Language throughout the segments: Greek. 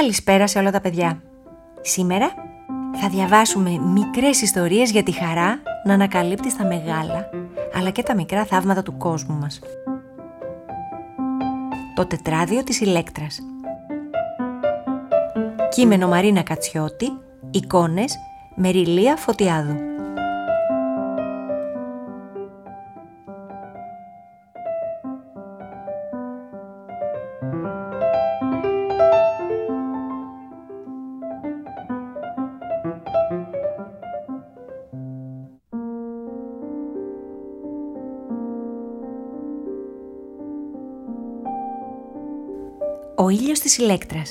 Καλησπέρα σε όλα τα παιδιά. Σήμερα θα διαβάσουμε μικρές ιστορίες για τη χαρά να ανακαλύπτεις τα μεγάλα, αλλά και τα μικρά θαύματα του κόσμου μας. Το τετράδιο της Ηλέκτρας. Κείμενο Μαρίνα Κατσιώτη, εικόνες Μεριλία Φωτιάδου. Ο ήλιος της Ηλέκτρας.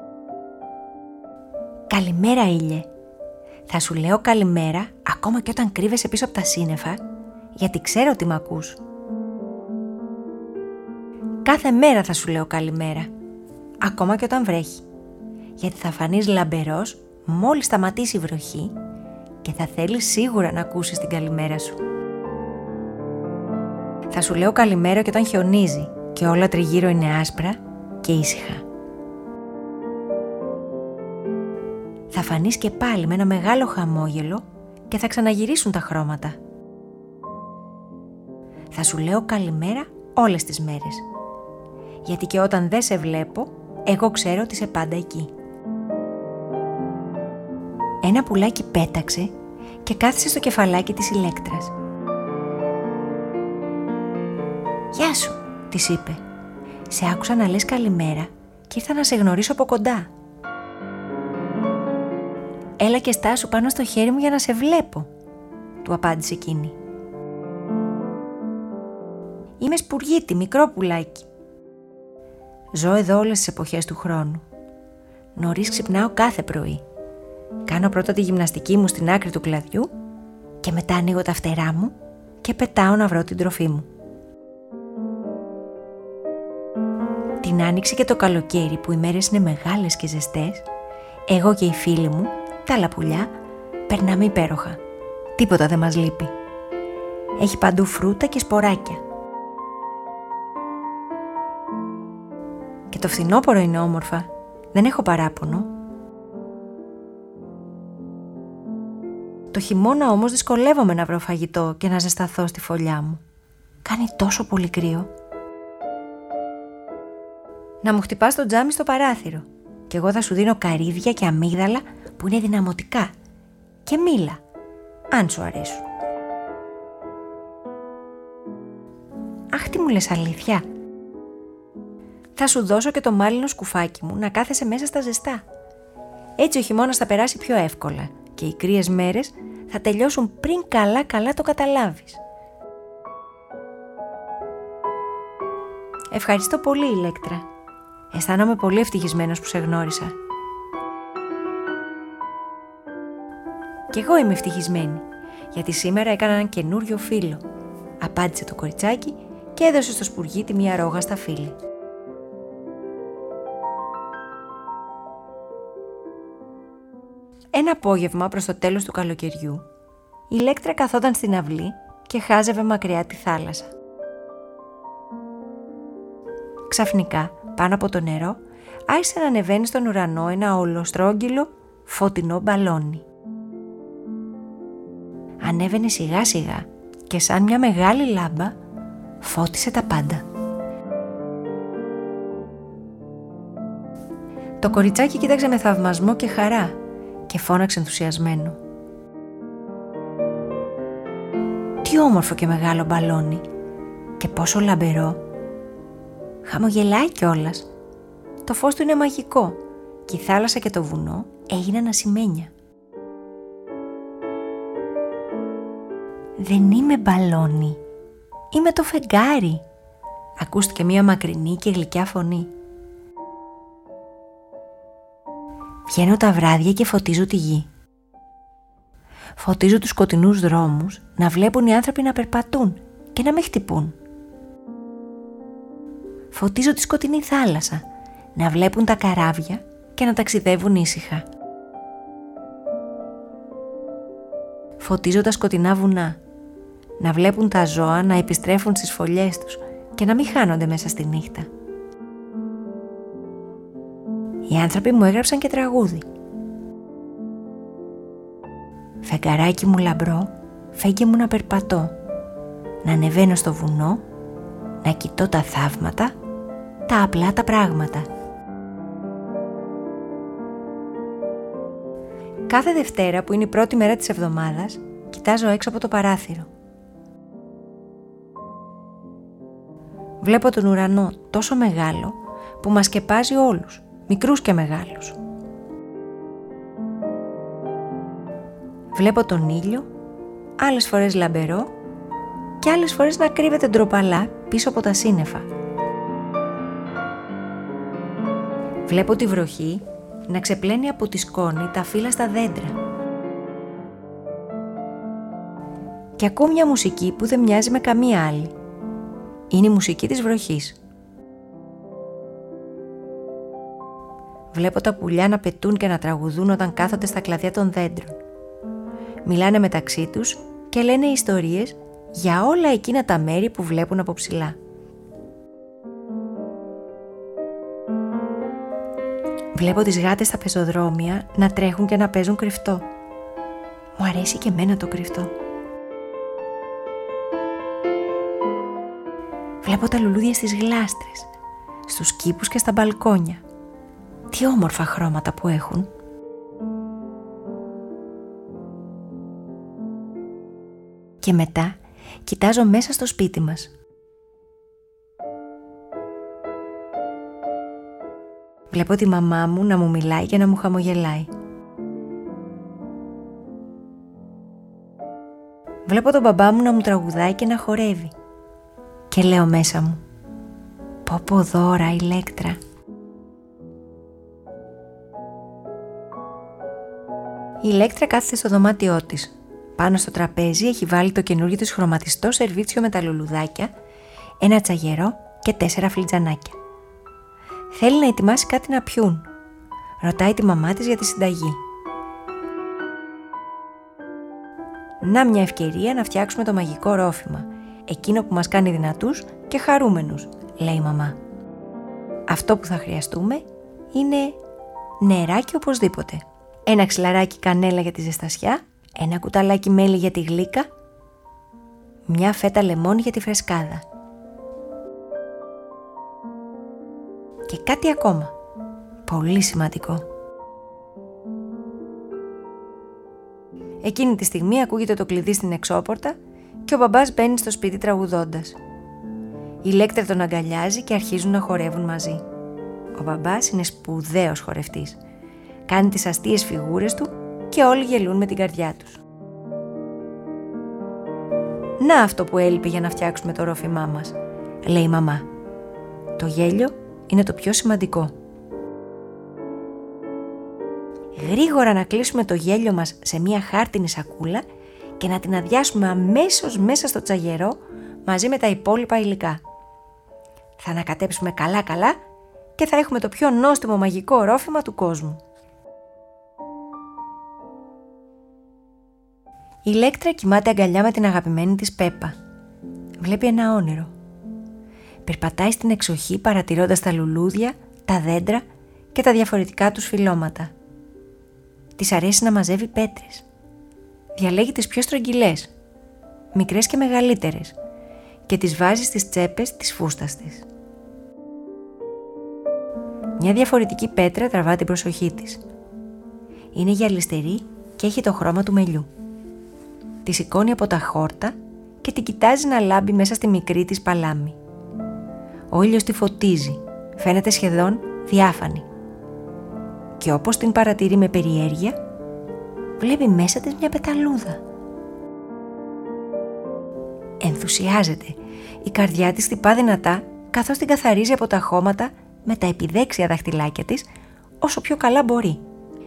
Καλημέρα ήλιε. Θα σου λέω καλημέρα ακόμα και όταν κρύβεσαι πίσω από τα σύννεφα, γιατί ξέρω ότι μ' ακούς. Κάθε μέρα θα σου λέω καλημέρα, ακόμα και όταν βρέχει, γιατί θα φανείς λαμπερός μόλις σταματήσει η βροχή και θα θέλεις σίγουρα να ακούσεις την καλημέρα σου. Θα σου λέω καλημέρα και όταν χιονίζει και όλα τριγύρω είναι άσπρα και ήσυχα. Θα φανείς και πάλι με ένα μεγάλο χαμόγελο και θα ξαναγυρίσουν τα χρώματα. Θα σου λέω καλημέρα όλες τις μέρες, γιατί και όταν δεν σε βλέπω, εγώ ξέρω ότι είσαι πάντα εκεί. Ένα πουλάκι πέταξε και κάθισε στο κεφαλάκι της Ηλέκτρας. «Γεια σου», της είπε. «Σε άκουσα να λες καλημέρα και ήρθα να σε γνωρίσω από κοντά». «Έλα και στάσου πάνω στο χέρι μου για να σε βλέπω», του απάντησε εκείνη. «Είμαι σπουργίτη, μικρό πουλάκι. Ζω εδώ όλες τις εποχές του χρόνου. Νωρίς ξυπνάω κάθε πρωί. Κάνω πρώτα τη γυμναστική μου στην άκρη του κλαδιού και μετά ανοίγω τα φτερά μου και πετάω να βρω την τροφή μου. Την άνοιξη και το καλοκαίρι που οι μέρες είναι μεγάλες και ζεστές, εγώ και οι φίλοι μου, τα άλλα πουλιά, περνάμε υπέροχα. Τίποτα δεν μας λείπει. Έχει παντού φρούτα και σποράκια. Και το φθινόπωρο είναι όμορφα. Δεν έχω παράπονο. Το χειμώνα όμως δυσκολεύομαι να βρω φαγητό και να ζεσταθώ στη φωλιά μου. Κάνει τόσο πολύ κρύο. Να μου χτυπάς το τζάμι στο παράθυρο και εγώ θα σου δίνω καρύδια και αμύγδαλα που είναι δυναμωτικά και μήλα, αν σου αρέσουν. Αχ, τι μου λες αλήθεια. Θα σου δώσω και το μάλινο σκουφάκι μου να κάθεσαι μέσα στα ζεστά. Έτσι ο χειμώνας θα περάσει πιο εύκολα και οι κρύες μέρες θα τελειώσουν πριν καλά το καταλάβεις. Ευχαριστώ πολύ, Ηλέκτρα. Αισθάνομαι πολύ ευτυχισμένος που σε γνώρισα. Κι εγώ είμαι ευτυχισμένη, γιατί σήμερα έκανα έναν καινούριο φίλο, απάντησε το κοριτσάκι και έδωσε στο σπουργίτη μια ρόγα στα φύλλη. Ένα απόγευμα προς το τέλος του καλοκαιριού, η Ηλέκτρα καθόταν στην αυλή και χάζευε μακριά τη θάλασσα. Ξαφνικά, πάνω από το νερό, άρχισε να ανεβαίνει στον ουρανό ένα ολοστρόγγυλο φωτεινό μπαλόνι. Ανέβαινε σιγά σιγά και σαν μια μεγάλη λάμπα φώτισε τα πάντα. Το κοριτσάκι κοίταξε με θαυμασμό και χαρά και φώναξε ενθουσιασμένο. Τι όμορφο και μεγάλο μπαλόνι και πόσο λαμπερό. Χαμογελάει κιόλας. Το φως του είναι μαγικό και η θάλασσα και το βουνό έγιναν ασημένια. «Δεν είμαι μπαλόνι, είμαι το φεγγάρι», ακούστηκε μια μακρινή και γλυκιά φωνή. «Βγαίνω τα βράδια και φωτίζω τη γη. Φωτίζω τους σκοτεινούς δρόμους να βλέπουν οι άνθρωποι να περπατούν και να με χτυπούν. Φωτίζω τη σκοτεινή θάλασσα να βλέπουν τα καράβια και να ταξιδεύουν ήσυχα. Φωτίζω τα σκοτεινά βουνά να βλέπουν τα ζώα να επιστρέφουν στις φωλιές τους και να μην χάνονται μέσα στη νύχτα. Οι άνθρωποι μου έγραψαν και τραγούδι. Φεγγαράκι μου λαμπρό, φέγγε μου να περπατώ, να ανεβαίνω στο βουνό, να κοιτώ τα θαύματα, τα απλά τα πράγματα. Κάθε Δευτέρα που είναι η πρώτη μέρα της εβδομάδας, κοιτάζω έξω από το παράθυρο. Βλέπω τον ουρανό τόσο μεγάλο που μας σκεπάζει όλους, μικρούς και μεγάλους. Βλέπω τον ήλιο, άλλες φορές λαμπερό και άλλες φορές να κρύβεται ντροπαλά πίσω από τα σύννεφα. Βλέπω τη βροχή να ξεπλένει από τη σκόνη τα φύλλα στα δέντρα. Και ακούω μια μουσική που δεν μοιάζει με καμία άλλη. Είναι η μουσική της βροχής. Βλέπω τα πουλιά να πετούν και να τραγουδούν όταν κάθονται στα κλαδιά των δέντρων. Μιλάνε μεταξύ τους και λένε ιστορίες για όλα εκείνα τα μέρη που βλέπουν από ψηλά. Βλέπω τις γάτες στα πεζοδρόμια να τρέχουν και να παίζουν κρυφτό. Μου αρέσει και εμένα το κρυφτό. Βλέπω τα λουλούδια στις γλάστρες, στους κήπους και στα μπαλκόνια. Τι όμορφα χρώματα που έχουν. Και μετά κοιτάζω μέσα στο σπίτι μας. Βλέπω τη μαμά μου να μου μιλάει και να μου χαμογελάει. Βλέπω τον μπαμπά μου να μου τραγουδάει και να χορεύει. Και λέω μέσα μου, πω δώρα η Ηλέκτρα. Η Ηλέκτρα κάθεται στο δωμάτιό της. Πάνω στο τραπέζι έχει βάλει το καινούργιο της χρωματιστό σερβίτσιο με τα λουλουδάκια, ένα τσαγερό και 4 φλιτζανάκια. Θέλει να ετοιμάσει κάτι να πιούν. Ρωτάει τη μαμά της για τη συνταγή. Να μια ευκαιρία να φτιάξουμε το μαγικό ρόφημα, εκείνο που μας κάνει δυνατούς και χαρούμενους, λέει η μαμά. Αυτό που θα χρειαστούμε είναι νεράκι οπωσδήποτε, ένα ξυλαράκι κανέλα για τη ζεστασιά, ένα κουταλάκι μέλι για τη γλύκα, μια φέτα λεμόνι για τη φρεσκάδα. Και κάτι ακόμα, πολύ σημαντικό. Εκείνη τη στιγμή ακούγεται το κλειδί στην εξώπορτα και ο μπαμπάς μπαίνει στο σπίτι τραγουδώντας. Η Ηλέκτρα τον αγκαλιάζει και αρχίζουν να χορεύουν μαζί. Ο μπαμπάς είναι σπουδαίος χορευτής. Κάνει τις αστείες φιγούρες του και όλοι γελούν με την καρδιά τους. Να αυτό που έλειπε για να φτιάξουμε το ρόφημά μας, λέει η μαμά. Το γέλιο είναι το πιο σημαντικό. Γρήγορα να κλείσουμε το γέλιο μας σε μια χάρτινη σακούλα και να την αδειάσουμε αμέσως μέσα στο τσαγερό μαζί με τα υπόλοιπα υλικά. Θα ανακατέψουμε καλά και θα έχουμε το πιο νόστιμο μαγικό ρόφημα του κόσμου. Η Ηλέκτρα κοιμάται αγκαλιά με την αγαπημένη της Πέπα. Βλέπει ένα όνειρο. Περπατάει στην εξοχή παρατηρώντας τα λουλούδια, τα δέντρα και τα διαφορετικά τους φυλλώματα. Της αρέσει να μαζεύει πέτρες. Διαλέγει τις πιο στρογγυλές, μικρές και μεγαλύτερες, και τις βάζει στις τσέπες της φούστας της. Μια διαφορετική πέτρα τραβά την προσοχή της. Είναι γυαλιστερή και έχει το χρώμα του μελιού. Τη σηκώνει από τα χόρτα και την κοιτάζει να λάμπει μέσα στη μικρή της παλάμη. Ο ήλιος τη φωτίζει, φαίνεται σχεδόν διάφανη. Και όπως την παρατηρεί με περιέργεια, βλέπει μέσα της μια πεταλούδα. Ενθουσιάζεται, η καρδιά της χτυπά δυνατά καθώς την καθαρίζει από τα χώματα με τα επιδέξια δαχτυλάκια της όσο πιο καλά μπορεί.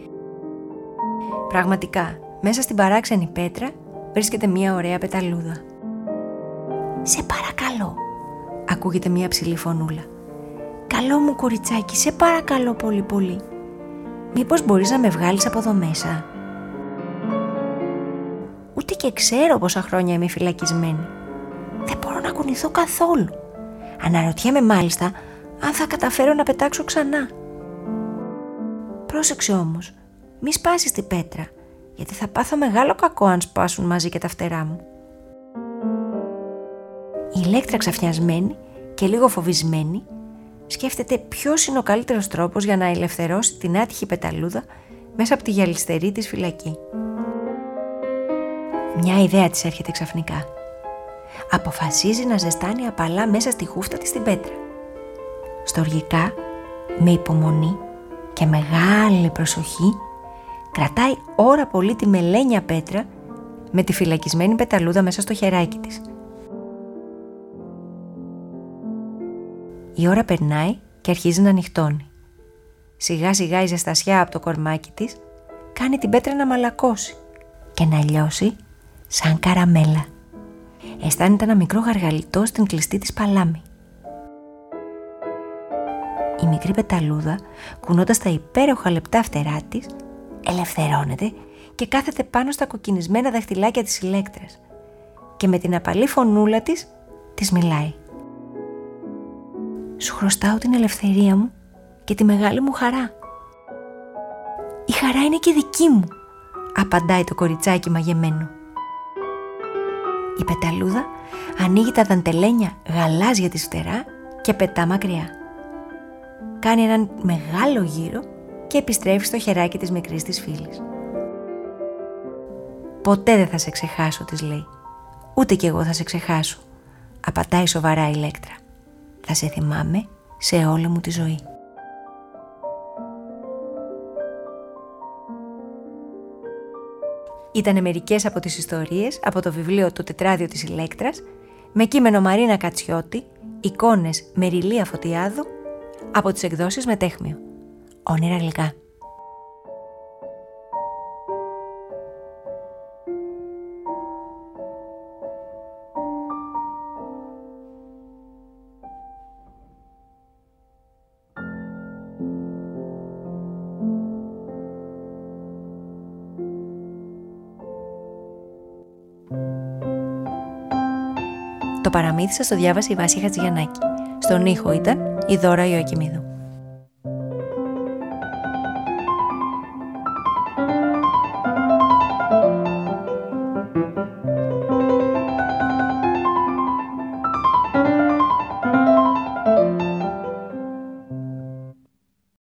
Πραγματικά, μέσα στην παράξενη πέτρα βρίσκεται μια ωραία πεταλούδα. «Σε παρακαλώ», ακούγεται μια ψηλή φωνούλα. «Καλό μου κοριτσάκι, σε παρακαλώ πολύ πολύ. Μήπως μπορείς να με βγάλεις από εδώ μέσα?» «Ούτε και ξέρω πόσα χρόνια είμαι φυλακισμένη. Δεν μπορώ να κουνηθώ καθόλου. Αναρωτιέμαι μάλιστα αν θα καταφέρω να πετάξω ξανά». Πρόσεξε όμως, μη σπάσεις την πέτρα, γιατί θα πάθω μεγάλο κακό αν σπάσουν μαζί και τα φτερά μου. Η Ηλέκτρα, ξαφνιασμένη και λίγο φοβισμένη, σκέφτεται ποιος είναι ο καλύτερος τρόπος για να ελευθερώσει την άτυχη πεταλούδα μέσα από τη γυαλιστερή της φυλακή. Μια ιδέα της έρχεται ξαφνικά. Αποφασίζει να ζεστάνει απαλά μέσα στη χούφτα της την πέτρα. Στοργικά, με υπομονή και μεγάλη προσοχή, κρατάει ώρα πολύ τη μελένια πέτρα με τη φυλακισμένη πεταλούδα μέσα στο χεράκι της. Η ώρα περνάει και αρχίζει να νυχτώνει. Σιγά σιγά η ζεστασιά από το κορμάκι της κάνει την πέτρα να μαλακώσει και να λιώσει σαν καραμέλα. Αισθάνεται ένα μικρό γαργαλιτό στην κλειστή της παλάμη. Η μικρή πεταλούδα, κουνώντας τα υπέροχα λεπτά φτερά της, ελευθερώνεται και κάθεται πάνω στα κοκκινισμένα δαχτυλάκια της Ηλέκτρας και με την απαλή φωνούλα της μιλάει. «Σου χρωστάω την ελευθερία μου και τη μεγάλη μου χαρά». «Η χαρά είναι και δική μου», απαντάει το κοριτσάκι μαγεμένο. Η πεταλούδα ανοίγει τα δαντελένια γαλάζια της φτερά και πετά μακριά. Κάνει έναν μεγάλο γύρο και επιστρέφει στο χεράκι της μικρής της φίλης. «Ποτέ δεν θα σε ξεχάσω», της λέει. «Ούτε κι εγώ θα σε ξεχάσω», απαντάει σοβαρά η Ηλέκτρα. «Θα σε θυμάμαι σε όλη μου τη ζωή». Ήτανε μερικές από τις ιστορίες από το βιβλίο «Το τετράδιο της Ηλέκτρας», με κείμενο Μαρίνα Κατσιώτη, εικόνες Μεριλία Φωτιάδου, από τις εκδόσεις Μετέχμιο. Όνειρα γλυκά. Το παραμύθι σας το διάβασε η Βάσια Χατζηγιαννάκη. Στον ήχο ήταν η Δώρα Ιωακημίδου.